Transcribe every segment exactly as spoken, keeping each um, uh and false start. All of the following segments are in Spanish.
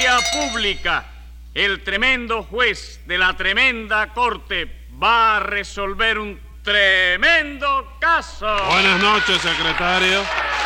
Audiencia pública. El tremendo juez de la tremenda corte va a resolver un tremendo caso. Buenas noches, secretario.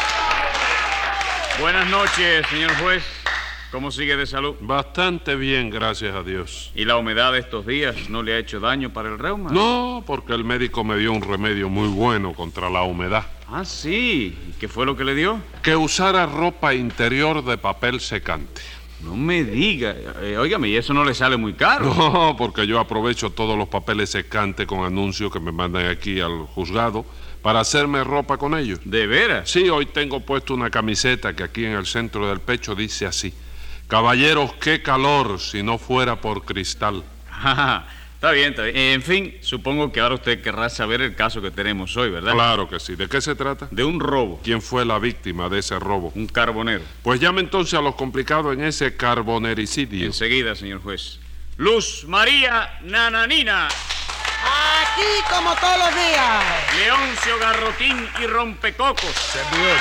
Buenas noches, señor juez. ¿Cómo sigue de salud? Bastante bien, gracias a Dios. ¿Y la humedad de estos días no le ha hecho daño para el reuma? No, porque el médico me dio un remedio muy bueno contra la humedad. Ah, sí. ¿Y qué fue lo que le dio? Que usara ropa interior de papel secante. No me diga. Eh, óigame, ¿y eso no le sale muy caro? No, porque yo aprovecho todos los papeles secantes con anuncios que me mandan aquí al juzgado para hacerme ropa con ellos. ¿De veras? Sí, hoy tengo puesto una camiseta que aquí en el centro del pecho dice así: caballeros, qué calor si no fuera por cristal. Está bien, está bien. En fin, supongo que ahora usted querrá saber el caso que tenemos hoy, ¿verdad? Claro que sí. ¿De qué se trata? De un robo. ¿Quién fue la víctima de ese robo? Un carbonero. Pues llame entonces a los complicados en ese carbonericidio. Enseguida, señor juez. Luz María Nananina. Aquí como todos los días. Leoncio Garrotín y Rompecocos. Servidor.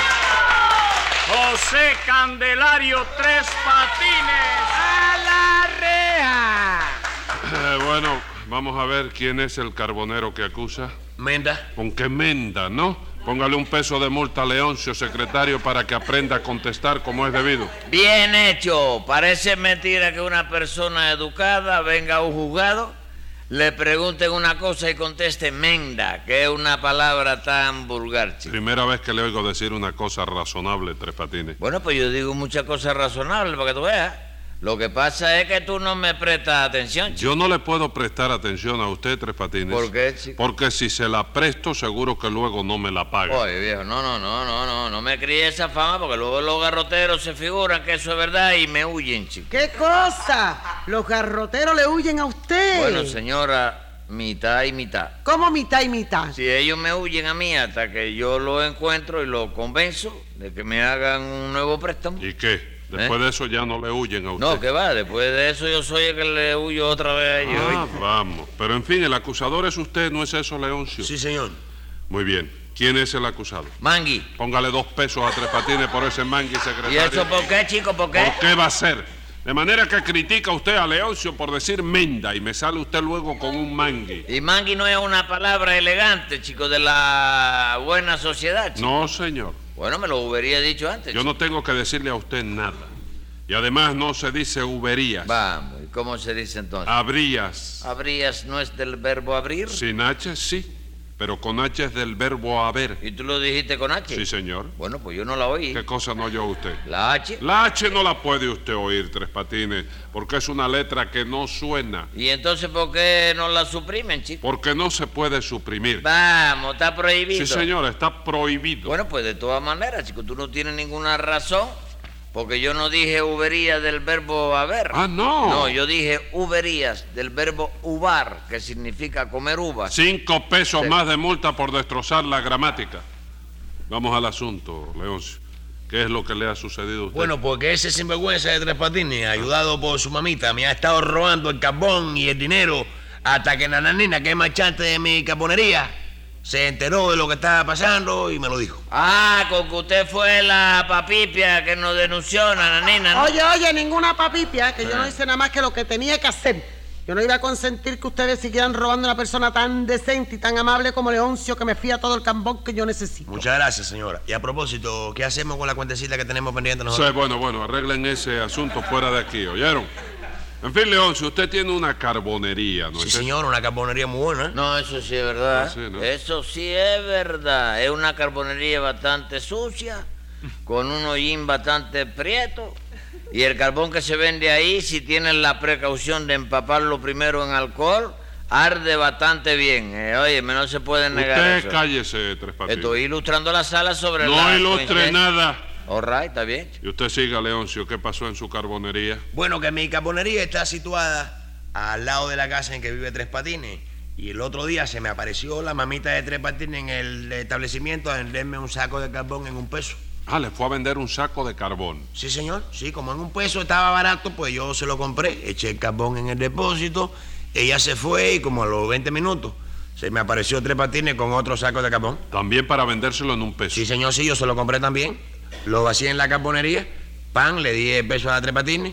José Candelario Tres Patines. ¡A la reja! Eh, bueno, vamos a ver quién es el carbonero que acusa. Menda. ¿Con qué menda, no? Póngale un peso de multa a Leoncio, secretario, para que aprenda a contestar como es debido. Bien hecho. Parece mentira que una persona educada venga a un juzgado, le pregunten una cosa y conteste menda, que es una palabra tan vulgar, chico. Primera vez que le oigo decir una cosa razonable, Tres Patines. Bueno, pues yo digo muchas cosas razonables para que tú veas. Lo que pasa es que tú no me prestas atención, chico. Yo no le puedo prestar atención a usted, Tres Patines. ¿Por qué, chico? Porque si se la presto, seguro que luego no me la paga. Oye, viejo, no, no, no, no, no, no me críe esa fama porque luego los garroteros se figuran que eso es verdad y me huyen, chico. ¿Qué cosa? Los garroteros le huyen a usted. Bueno, señora, mitad y mitad. ¿Cómo mitad y mitad? Si ellos me huyen a mí hasta que yo lo encuentro y lo convenzo de que me hagan un nuevo préstamo. ¿Y qué? Después ¿Eh? de eso ya no le huyen a usted. No, que va, después de eso yo soy el que le huyo otra vez a ellos. Ah, vamos. Pero en fin, el acusador es usted, ¿no es eso, Leoncio? Sí, señor. Muy bien. ¿Quién es el acusado? Mangui. Póngale dos pesos a Tres Patines por ese mangui, secretario. ¿Y eso por qué, chico? ¿Por qué? ¿Por qué va a ser? De manera que critica usted a Leoncio por decir menda y me sale usted luego con un mangui. Y mangui no es una palabra elegante, chico, de la buena sociedad, chico. No, señor. Bueno, me lo hubiera dicho antes. Yo chico. no tengo que decirle a usted nada. Y además no se dice huberías. Vamos, ¿y cómo se dice entonces? Habrías. ¿Habrías no es del verbo abrir? Sin H, sí. Pero con H es del verbo haber. ¿Y tú lo dijiste con H? Sí, señor. Bueno, pues yo no la oí. ¿Qué cosa no oyó usted? La H. La H no la puede usted oír, Tres Patines, porque es una letra que no suena. ¿Y entonces por qué no la suprimen, chico? Porque no se puede suprimir. Vamos, está prohibido. Sí, señor, está prohibido. Bueno, pues de todas maneras, chico, tú no tienes ninguna razón, porque yo no dije uberías del verbo haber. Ah, no. No, yo dije uberías del verbo uvar, que significa comer uvas. Cinco pesos Sí. más de multa por destrozar la gramática. Vamos al asunto, Leoncio. ¿Qué es lo que le ha sucedido a usted? Bueno, porque ese sinvergüenza de Tres Patines, ayudado por su mamita, me ha estado robando el carbón y el dinero hasta que Nananina, que es marchante de mi carbonería, se enteró de lo que estaba pasando y me lo dijo. Ah, con que usted fue la papipia que nos denunció, Nananina, ¿no? Oye, oye, ninguna papipia, que yo no hice nada más que lo que tenía que hacer. Yo no iba a consentir que ustedes siguieran robando a una persona tan decente y tan amable como Leoncio, que me fía todo el cambón que yo necesito. Muchas gracias, señora. Y a propósito, ¿qué hacemos con la cuentecita que tenemos pendiente Sí, nosotros? bueno, bueno, arreglen ese asunto fuera de aquí, ¿oyeron? En fin, Leoncio, usted tiene una carbonería, ¿no Sí, es señor, una carbonería muy buena. ¿eh? No, eso sí es verdad. Ah, sí, ¿no? Eso sí es verdad. Es una carbonería bastante sucia, con un hollín bastante prieto. Y el carbón que se vende ahí, si tienen la precaución de empaparlo primero en alcohol, arde bastante bien. Eh, oye, no se puede negar Usted eso. cállese, Tres Patines. Estoy ilustrando la sala sobre No la ilustre coincidencia. nada. All right, está bien. Y usted siga, Leoncio, ¿qué pasó en su carbonería? Bueno, que mi carbonería está situada al lado de la casa en que vive Tres Patines. Y el otro día se me apareció la mamita de Tres Patines en el establecimiento a venderme un saco de carbón en un peso. Ah, le fue a vender un saco de carbón. Sí, señor. Sí, como en un peso estaba barato, pues yo se lo compré. Eché el carbón en el depósito. Ella se fue y como a los veinte minutos se me apareció Tres Patines con otro saco de carbón. También para vendérselo en un peso. Sí, señor, sí, yo se lo compré también. Lo vacié en la carbonería. Pan, le di el peso a Tres Patines.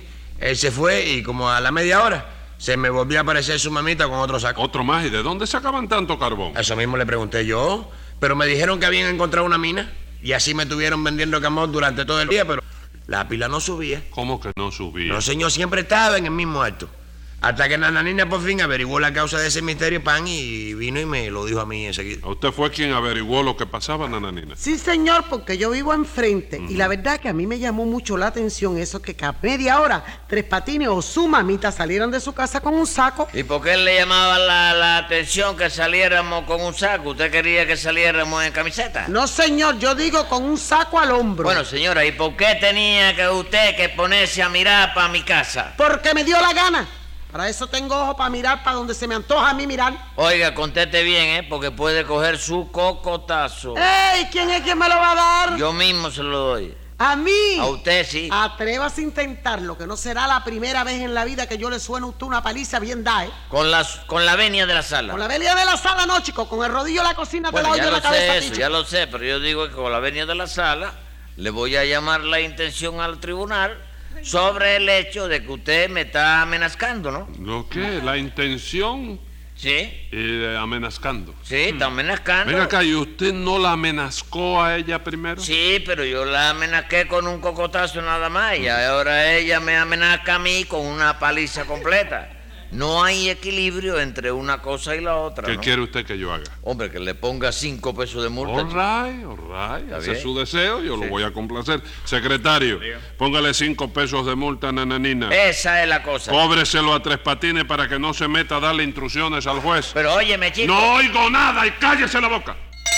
Él se fue y como a la media hora se me volvió a aparecer su mamita con otro saco. Otro más. ¿Y de dónde sacaban tanto carbón? Eso mismo le pregunté yo, pero me dijeron que habían encontrado una mina y así me estuvieron vendiendo carbón durante todo el día, pero la pila no subía. ¿Cómo que no subía? No, señor, siempre estaba en el mismo alto. Hasta que Nananina por fin averiguó la causa de ese misterio, pan, y vino y me lo dijo a mí enseguida. ¿Usted fue quien averiguó lo que pasaba, Nananina? Sí, señor, porque yo vivo enfrente. Uh-huh. Y la verdad que a mí me llamó mucho la atención eso que a media hora Tres Patines o su mamita salieran de su casa con un saco. ¿Y por qué le llamaba la, la atención que saliéramos con un saco? ¿Usted quería que saliéramos en camiseta? No, señor, yo digo con un saco al hombro. Bueno, señora, ¿y por qué tenía que usted que ponerse a mirar para mi casa? Porque me dio la gana. Para eso tengo ojo para mirar para donde se me antoja a mí mirar. Oiga, conteste bien, ¿eh? Porque puede coger su cocotazo. ¡Ey! ¿Quién es quien me lo va a dar? Yo mismo se lo doy. ¿A mí? A usted sí. Atrévase a intentarlo, que no será la primera vez en la vida que yo le suene a usted una paliza bien da, ¿eh? Con la, con la venia de la sala. Con la venia de la sala no, chico. Con el rodillo de la cocina bueno, te la oye ya la lo cabeza, sé eso, ticho. ya lo sé, pero yo digo que con la venia de la sala le voy a llamar la intención al tribunal sobre el hecho de que usted me está amenazando, ¿no? ¿Lo qué? ¿La intención? Sí. Eh, amenazcando. Sí, está amenazando. Venga acá, ¿y usted no la amenazcó a ella primero? Sí, pero yo la amenacé con un cocotazo nada más y ahora ella me amenaza a mí con una paliza completa. No hay equilibrio entre una cosa y la otra, ¿Qué ¿no? quiere usted que yo haga? Hombre, que le ponga cinco pesos de multa. All right, all right. ¿Está Ese bien? es su deseo, yo Sí. lo voy a complacer. Secretario, póngale cinco pesos de multa a Nananina. Esa es la cosa. Cóbreselo a Tres Patines para que no se meta a darle instrucciones al juez. Pero óyeme, chico. No oigo nada y cállese la boca.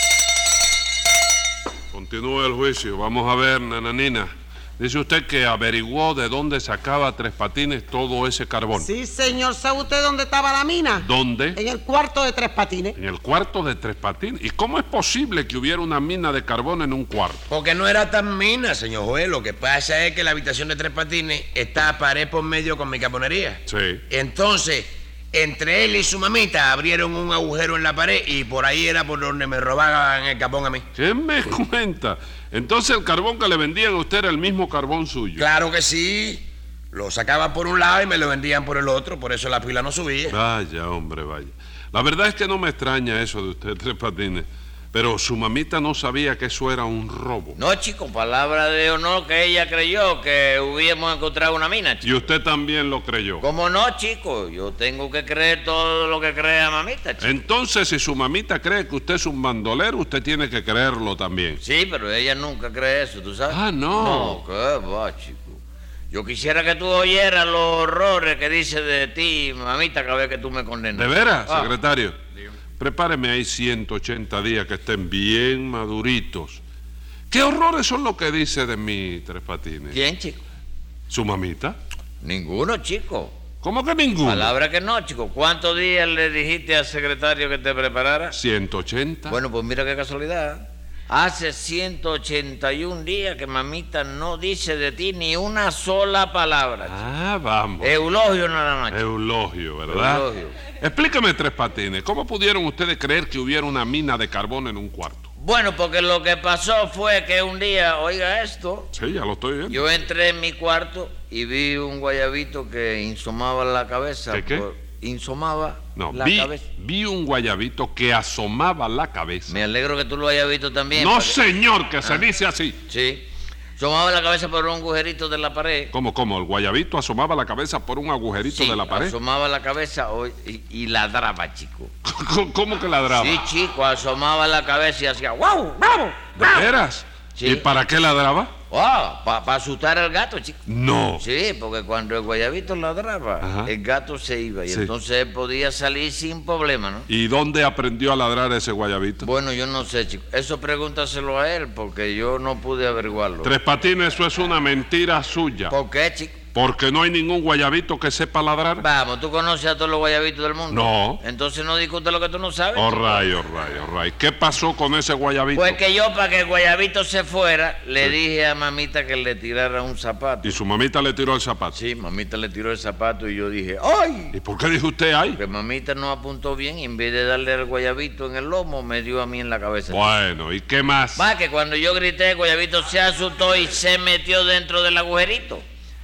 Continúe el juicio. Vamos a ver, Nananina. Dice usted que averiguó de dónde sacaba Tres Patines todo ese carbón. Sí, señor. ¿Sabe usted dónde estaba la mina? ¿Dónde? En el cuarto de Tres Patines. En el cuarto de Tres Patines. ¿Y cómo es posible que hubiera una mina de carbón en un cuarto? Porque no era tan mina, señor juez. Lo que pasa es que la habitación de Tres Patines está pared por medio con mi carbonería. Sí. Entonces, entre él y su mamita abrieron un agujero en la pared y por ahí era por donde me robaban el carbón a mí. ¿Qué me cuenta? Entonces el carbón que le vendían a usted era el mismo carbón suyo. Claro que sí. Lo sacaban por un lado y me lo vendían por el otro, por eso la pila no subía. Vaya, hombre, vaya. La verdad es que no me extraña eso de usted, Tres Patines. Pero su mamita no sabía que eso era un robo. No, chico, palabra de honor que ella creyó que hubiéramos encontrado una mina, chico. Y usted también lo creyó. ¿Cómo no, chico? Yo tengo que creer todo lo que crea mamita, chico. Entonces, si su mamita cree que usted es un bandolero, usted tiene que creerlo también. Sí, pero ella nunca cree eso, ¿tú sabes? Ah, no. No, ¿qué va, chico? Yo quisiera que tú oyeras los horrores que dice de ti, mamita, cada vez que tú me condenas. ¿De veras, Ah. secretario? Prepáreme ahí ciento ochenta días que estén bien maduritos. ¿Qué horrores son lo que dice de mí, Tres Patines? ¿Quién, chico? ¿Su mamita? Ninguno, chico. ¿Cómo que ninguno? Palabra que no, chico. ¿Cuántos días le dijiste al secretario que te preparara? ciento ochenta. Bueno, pues mira qué casualidad. Hace ciento ochenta y un días que mamita no dice de ti ni una sola palabra. Ah, vamos. Eulogio nada más, chico. Eulogio, ¿verdad? Eulogio. Explícame, Tres Patines, ¿cómo pudieron ustedes creer que hubiera una mina de carbón en un cuarto? Bueno, porque lo que pasó fue que un día, oiga esto, Sí, ya lo estoy viendo. yo entré en mi cuarto y vi un guayabito que insomaba la cabeza. ¿Qué, qué? por- insomaba No, la vi, cabeza. vi un guayabito que asomaba la cabeza. Me alegro que tú lo hayas visto también. No, porque- señor, que se dice así. Sí. Asomaba la cabeza por un agujerito de la pared. ¿Cómo, cómo? ¿El guayabito asomaba la cabeza por un agujerito Sí, de la pared? asomaba la cabeza o- y, y ladraba, chico. ¿Cómo, cómo que ladraba? Sí, chico, asomaba la cabeza y hacía ¡guau, guau! ¿De veras? Sí. ¿Y para qué ladraba? ¡Oh! Para asustar al gato, chico. No. Sí, porque cuando el guayabito ladraba, Ajá. el gato se iba y Sí. entonces él podía salir sin problema, ¿no? ¿Y dónde aprendió a ladrar ese guayabito? Bueno, yo no sé, chico. Eso pregúntaselo a él porque yo no pude averiguarlo. Tres Patines, eso es una mentira suya. ¿Por qué, chico? Porque no hay ningún guayabito que sepa ladrar. Vamos, ¿tú conoces a todos los guayabitos del mundo? No. Entonces no discute lo que tú no sabes. All chico. right, all right, all right. ¿Qué pasó con ese guayabito? Pues que yo, para que el guayabito se fuera, le dije a mamita que le tirara un zapato. Y su mamita le tiró el zapato. Sí, mamita le tiró el zapato y yo dije, ¡ay! ¿Y por qué dijo usted ahí? Porque mamita no apuntó bien y en vez de darle al guayabito en el lomo, me dio a mí en la cabeza. Bueno, ¿y qué más? Va, que cuando yo grité, el guayabito se asustó y se metió dentro del agujerito.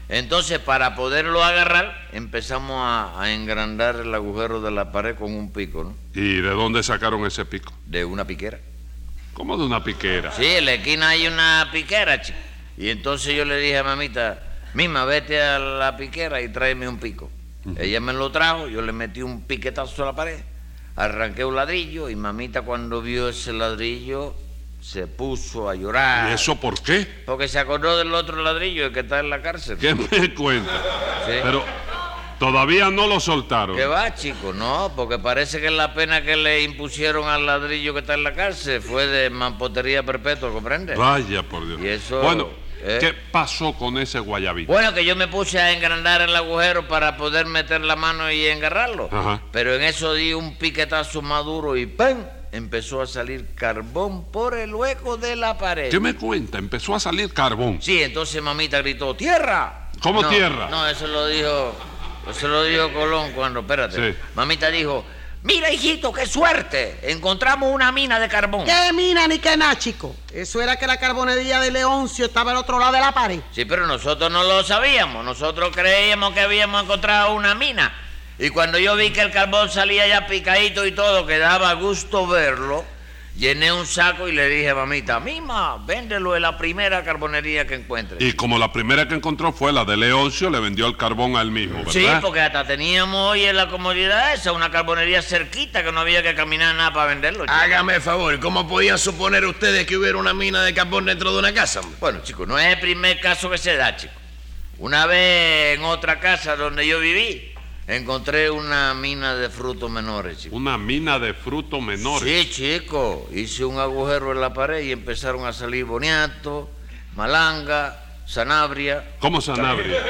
Entonces, para poderlo agarrar, empezamos a, a engrandar el agujero de la pared con un pico, ¿no? ¿Y de dónde sacaron ese pico? De una piquera. ¿Cómo de una piquera? Sí, en la esquina hay una piquera, chico. Y entonces yo le dije a mamita, Mima, vete a la piquera y tráeme un pico. Uh-huh. Ella me lo trajo, yo le metí un piquetazo a la pared, arranqué un ladrillo y mamita cuando vio ese ladrillo se puso a llorar. ¿Y eso por qué? Porque se acordó del otro ladrillo, el que está en la cárcel. ¿Qué me cuenta? Sí. Pero todavía no lo soltaron. ¿Qué va, chico? No, porque parece que la pena que le impusieron al ladrillo que está en la cárcel fue de mampostería perpetua, ¿comprende? Vaya, por Dios. Y eso... Bueno, ¿eh? ¿qué pasó con ese guayabito? Bueno, que yo me puse a engrandar el agujero para poder meter la mano y engarrarlo. Ajá. Pero en eso di un piquetazo más duro y ¡pam! Empezó a salir carbón por el hueco de la pared. ¿Qué me cuenta? Empezó a salir carbón. Sí, entonces mamita gritó, ¡tierra! ¿Cómo no, tierra? No, eso lo dijo... Eso lo dijo Colón cuando... Espérate. Sí. Mamita dijo, mira, hijito, qué suerte. Encontramos una mina de carbón. ¿Qué mina ni qué nada, chico? Eso era que la carbonería de Leoncio estaba al otro lado de la pared. Sí, pero nosotros no lo sabíamos. Nosotros creíamos que habíamos encontrado una mina. Y cuando yo vi que el carbón salía ya picadito y todo, que daba gusto verlo, llené un saco y le dije a mamita, Mima, véndelo en la primera carbonería que encuentre. Y como la primera que encontró fue la de Leoncio, le vendió el carbón a él mismo, ¿verdad? Sí, porque hasta teníamos hoy en la comodidad esa, una carbonería cerquita que no había que caminar nada para venderlo. Chico. Hágame el favor, ¿cómo podían suponer ustedes que hubiera una mina de carbón dentro de una casa, hombre? Bueno, chicos, no es el primer caso que se da, chico. Una vez en otra casa donde yo viví, encontré una mina de frutos menores, chico. Una mina de frutos menores. Sí, chico. Hice un agujero en la pared y empezaron a salir boniato, malanga, sanabria. ¿Cómo sanabria?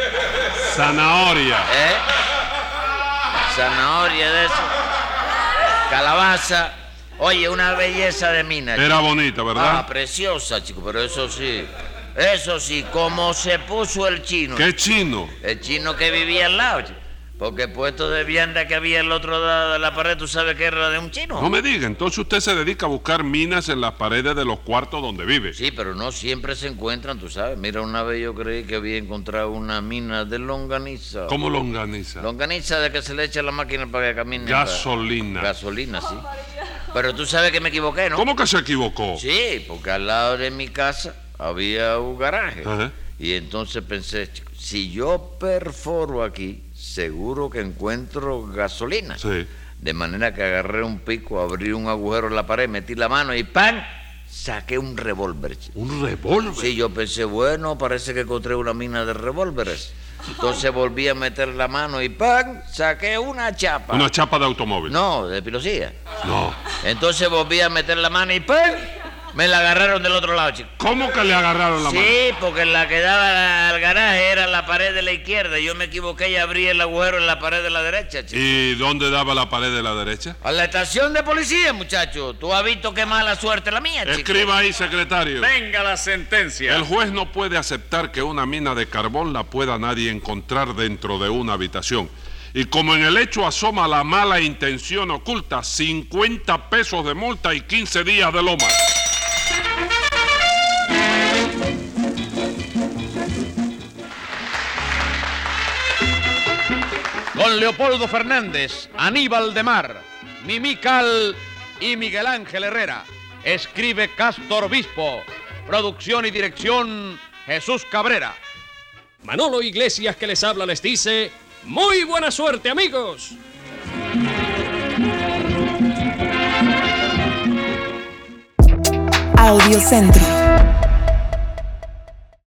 Zanahoria. ¿Eh? Zanahoria de eso. Calabaza. Oye, una belleza de mina. Era chico. bonita, ¿verdad? Ah, preciosa, chico, pero eso sí. Eso sí, como se puso el chino. ¿Qué chino? El chino que vivía al lado, chico. Porque el puesto de vianda que había al otro lado de la pared, ¿tú sabes que era de un chino? No me diga, entonces usted se dedica a buscar minas en las paredes de los cuartos donde vive. Sí, pero no siempre se encuentran, tú sabes. Mira, una vez yo creí que había encontrado una mina de longaniza. ¿Cómo longaniza? Longaniza de que se le echa a la máquina para que camine. Gasolina. Para... Gasolina, sí. Pero tú sabes que me equivoqué, ¿no? ¿Cómo que se equivocó? Sí, porque al lado de mi casa había un garaje. Ajá. Y entonces pensé, chico, si yo perforo aquí, seguro que encuentro gasolina. Sí. De manera que agarré un pico, abrí un agujero en la pared, metí la mano y ¡pam! Saqué un revólver. ¿Un revólver? Sí, yo pensé, bueno, parece que encontré una mina de revólveres. Entonces volví a meter la mano y ¡pam! Saqué una chapa. ¿Una chapa de automóvil? No, de pilosía. No. Entonces volví a meter la mano y ¡pam! Me la agarraron del otro lado, chico. ¿Cómo que le agarraron la Sí, mano? porque la que daba al garaje era la pared de la izquierda. Yo me equivoqué y abrí el agujero en la pared de la derecha, chico. ¿Y dónde daba la pared de la derecha? A la estación de policía, muchacho. Tú has visto qué mala suerte la mía, chico. Escriba ahí, secretario. Venga la sentencia. El juez no puede aceptar que una mina de carbón la pueda nadie encontrar dentro de una habitación. Y como en el hecho asoma la mala intención oculta, cincuenta pesos de multa y quince días de loma. Con Leopoldo Fernández, Aníbal de Mar, Mimical y Miguel Ángel Herrera. Escribe Castor Obispo. Producción y dirección Jesús Cabrera. Manolo Iglesias que les habla les dice, ¡muy buena suerte, amigos! Audiocentro.